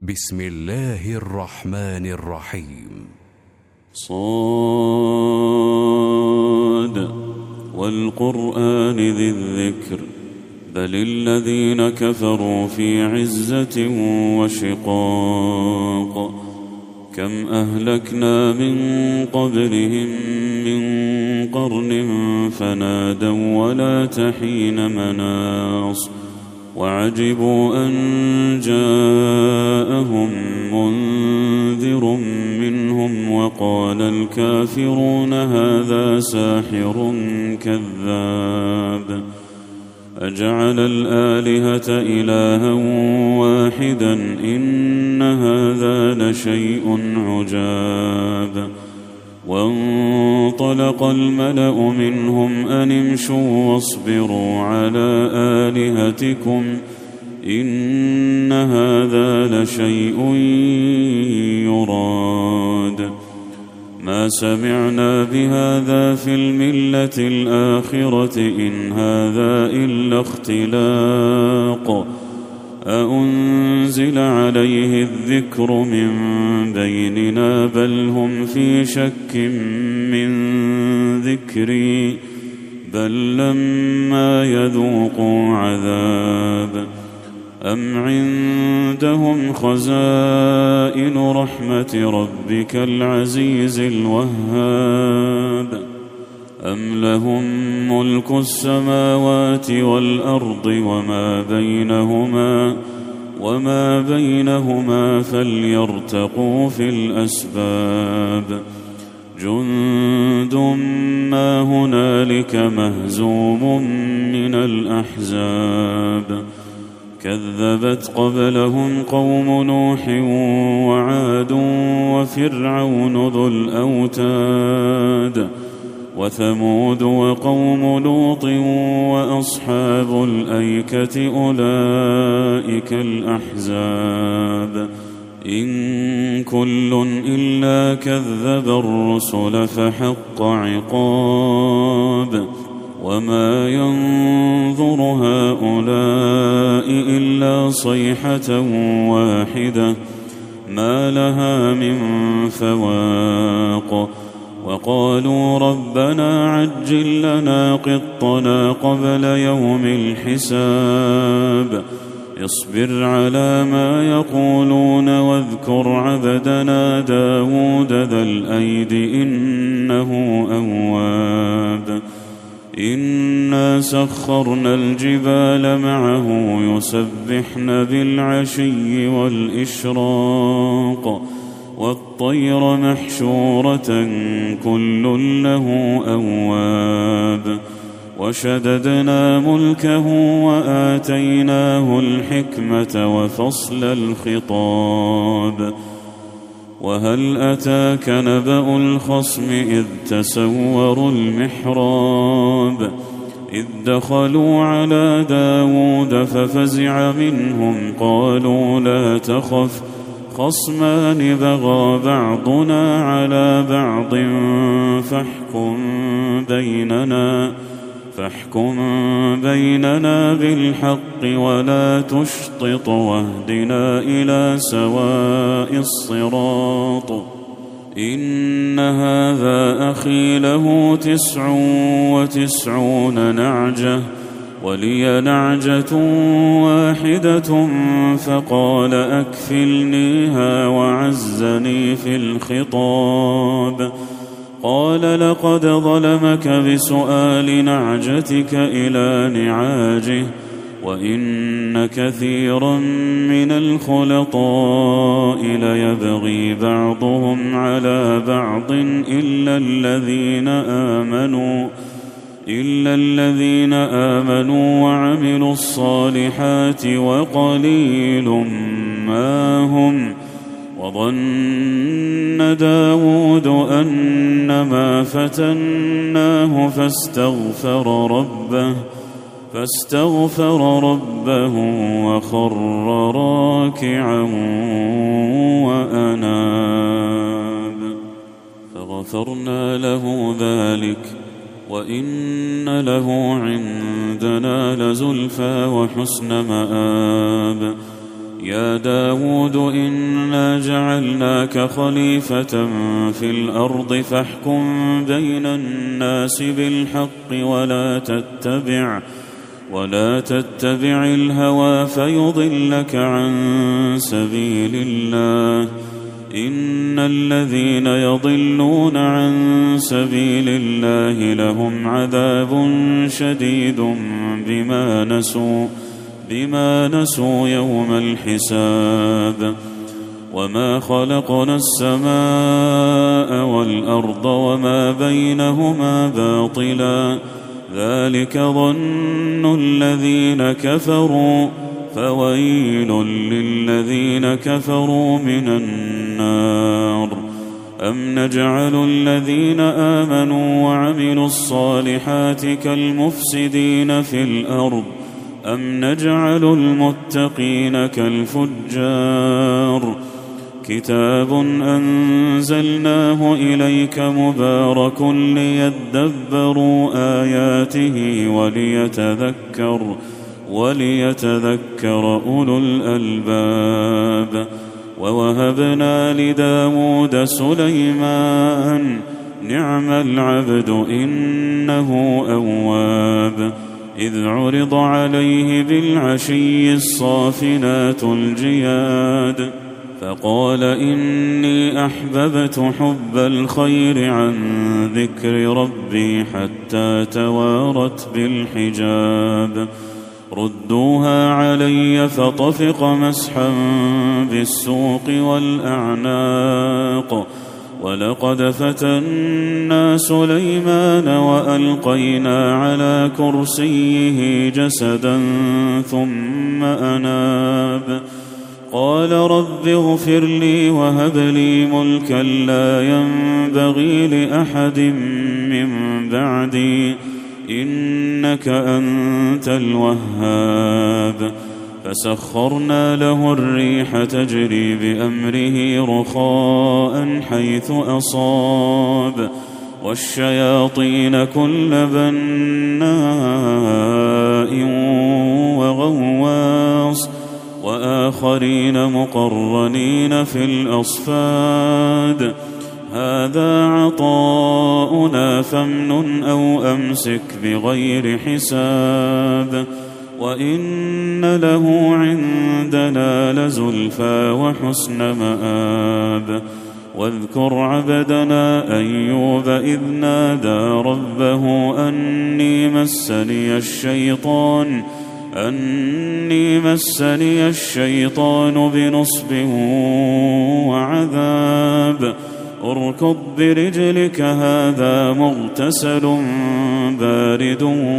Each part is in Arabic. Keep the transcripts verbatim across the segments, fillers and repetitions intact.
بسم الله الرحمن الرحيم. صاد والقرآن ذي الذكر بل الذين كفروا في عزة وشقاق كم أهلكنا من قبلهم من قرن فنادوا ولا تحين مناص وعجبوا أن جاءهم منذر منهم وقال الكافرون هذا ساحر كذاب أجعل الآلهة إلها واحدا إن هذا لشيء عجاب وانطلق الملأ منهم أن امشوا واصبروا على آلهتكم إن هذا لشيء يراد ما سمعنا بهذا في الملة الآخرة إن هذا إلا اختلاق أأنزل عليه الذكر من بيننا بل هم في شك من ذكري بل لما يذوقوا عذاب أم عندهم خزائن رحمة ربك العزيز الوهاب أم لهم ملك السماوات والأرض وما بينهما وما بينهما فليرتقوا في الأسباب جند ما هنالك مهزوم من الأحزاب كذبت قبلهم قوم نوح وعاد وفرعون ذو الأوتاد وثمود وقوم لوط وأصحاب الأيكة أولئك الأحزاب إن كل إلا كذب الرسل فحق عقاب وما ينظر هؤلاء إلا صيحة واحدة ما لها من فواق وقالوا ربنا عجل لنا قطنا قبل يوم الحساب اصبر على ما يقولون واذكر عبدنا داود ذا الأيد إنه أواب إنا سخرنا الجبال معه يسبحن بالعشي والإشراق والطير محشورة كل له أواب وشددنا ملكه وآتيناه الحكمة وفصل الخطاب وهل أتاك نبأ الخصم إذ تسوروا المحراب إذ دخلوا على داود ففزع منهم قالوا لا تخف خصمان بغى بعضنا على بعض فاحكم بيننا فاحكم بيننا بالحق ولا تشطط واهدنا إلى سواء الصراط إن هذا أخي له تسع وتسعون نعجة ولي نعجة واحدة فقال أكفلنيها وعزني في الخطاب قال لقد ظلمك بسؤال نعجتك إلى نعاجه وإن كثيرا من الخلطاء ليبغي بعضهم على بعض إلا الذين آمنوا إلا الذين آمنوا وعملوا الصالحات وقليل ما هم وظن داود أنما فتناه فاستغفر ربه فاستغفر ربه وخر راكعا وأناب فغفرنا له ذلك وإن له عندنا لزلفى وحسن مآب يا داود إنا جعلناك خليفة في الأرض فاحكم بين الناس بالحق ولا تتبع ولا تتبع الهوى فيضلك عن سبيل الله إن الذين يضلون عن سبيل الله لهم عذاب شديد بما نسوا بما نسوا يوم الحساب وما خلقنا السماء والأرض وما بينهما باطلا ذلك ظن الذين كفروا فويل للذين كفروا من النار أم نجعل الذين آمنوا وعملوا الصالحات كالمفسدين في الأرض أم نجعل المتقين كالفجار كتاب أنزلناه إليك مبارك ليدبروا آياته وليتذكر وليتذكر أولو الألباب ووهبنا لداود سليمان نعم العبد إنه أواب إذ عرض عليه بالعشي الصافنات الجياد فقال إني أحببت حب الخير عن ذكر ربي حتى توارت بالحجاب ردوها علي فطفق مسحا بالسوق والأعناق ولقد فتنا سليمان وألقينا على كرسيه جسدا ثم أناب قال رب اغفر لي وهب لي ملكا لا ينبغي لأحد من بعدي إنك أنت الوهاب فسخرنا له الريح تجري بأمره رخاء حيث أصاب والشياطين كل بناء وغواص وآخرين مقرنين في الأصفاد هذا عطاؤنا فامنن أو أمسك بغير حساب وإن له عندنا لزلفى وحسن مآب واذكر عبدنا أيوب إذ نادى ربه أني مسني الشيطان أني مسني الشيطان بنصب وعذاب اركض برجلك هذا مغتسل بارد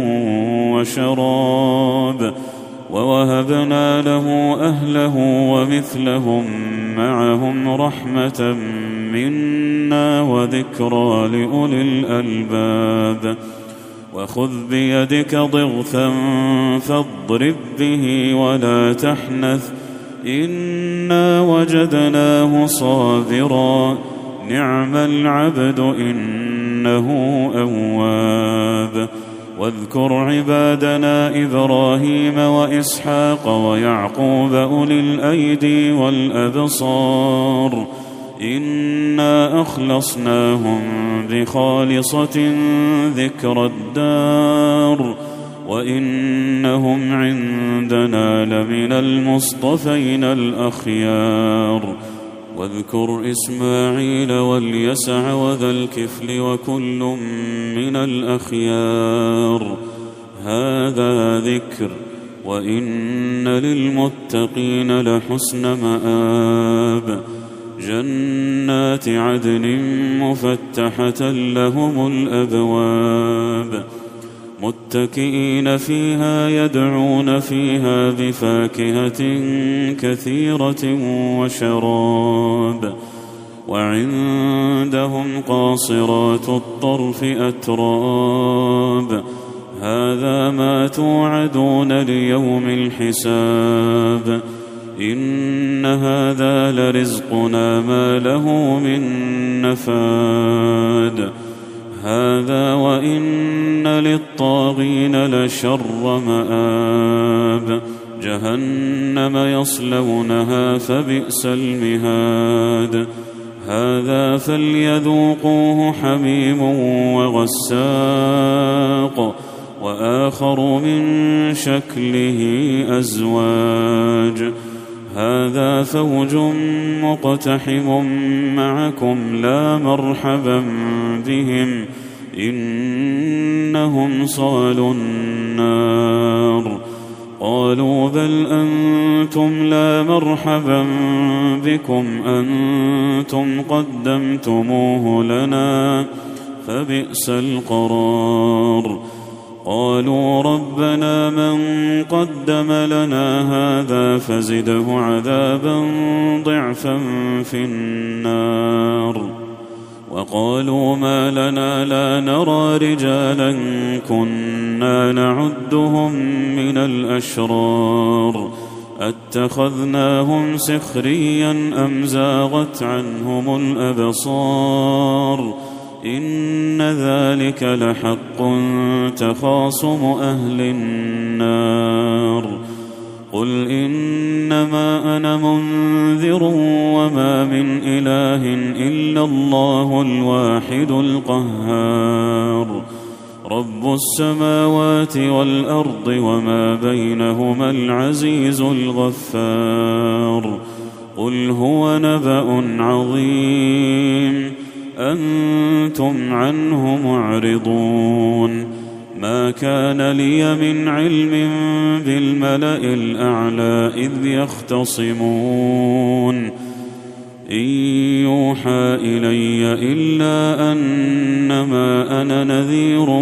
وشراب ووهبنا له أهله ومثلهم معهم رحمة منا وذكرى لأولي الألباب وخذ بيدك ضغثا فاضرب به ولا تحنث إنا وجدناه صابرا نعم العبد إنه أواب واذكر عبادنا إبراهيم وإسحاق ويعقوب أولي الأيدي والأبصار إنا أخلصناهم بخالصة ذكر الدار وإنهم عندنا لمن المصطفين الأخيار واذكر إسماعيل واليسع وذا الكفل وكل من الأخيار هذا ذكر وإن للمتقين لحسن مآب جنات عدن مفتحة لهم الأبواب متكئين فيها يدعون فيها بفاكهة كثيرة وشراب وعندهم قاصرات الطرف أتراب هذا ما توعدون ليوم الحساب إن هذا لرزقنا ما له من نفاد هذا وإن للطاغين لشر مآب جهنم يصلونها فبئس المهاد هذا فليذوقوه حميم وغساق وآخر من شكله أزواج هذا فوج مقتحم معكم لا مرحبا بهم إنهم صالوا النار قالوا بل أنتم لا مرحبا بكم أنتم قدمتموه لنا فبئس القرار قالوا ربنا من قدم لنا هذا فزده عذابا ضعفا في النار وقالوا ما لنا لا نرى رجالا كنا نعدهم من الأشرار أتخذناهم سخريا أم زاغت عنهم الأبصار إن ذلك لحق تخاصم أهل النار قل إنما أنا منذر وما من إله إلا الله الواحد القهار رب السماوات والأرض وما بينهما العزيز الغفار قل هو نبأ عظيم أنتم عنه معرضون ما كان لي من علم بالملأ الأعلى إذ يختصمون إن يوحى إلي إلا أنما أنا نذير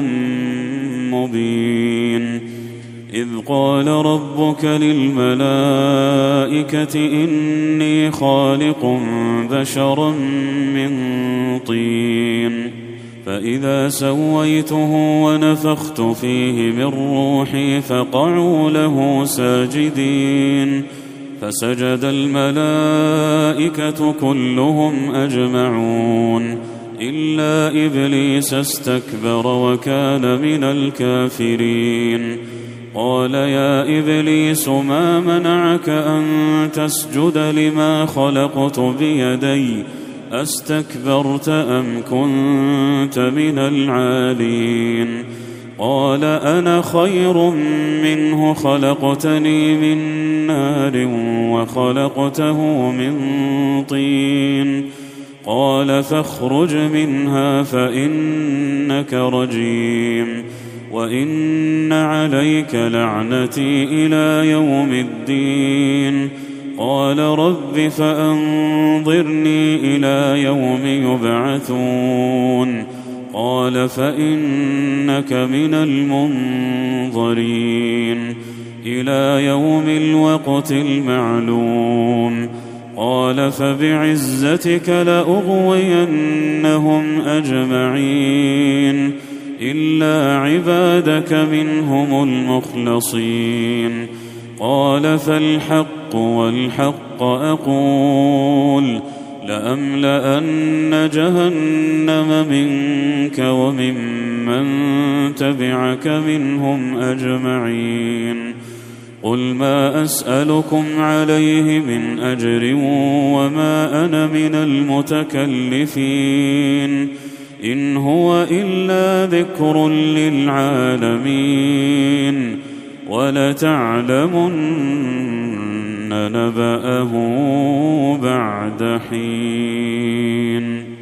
مبين إذ قال ربك للملائكة إني خالق بشرا من طين فإذا سويته ونفخت فيه من روحي فقعوا له ساجدين فسجد الملائكة كلهم أجمعون إلا إبليس استكبر وكان من الكافرين قال يا إبليس ما منعك أن تسجد لما خلقت بيدي أستكبرت أم كنت من العالين قال أنا خير منه خلقتني من نار وخلقته من طين قال فاخرج منها فإنك رجيم وإن عليك لعنتي إلى يوم الدين قال رب فأنظرني إلى يوم يبعثون قال فإنك من المنظرين إلى يوم الوقت المعلوم قال فبعزتك لأغوينهم أجمعين إلا عبادك منهم المخلصين قال فالحق والحق أقول لأملأن جهنم منك وممن تبعك منهم أجمعين قل ما أسألكم عليه من أجر وما أنا من المتكلفين إن هو إلا ذكر للعالمين ولتعلمن نبأه بعد حين.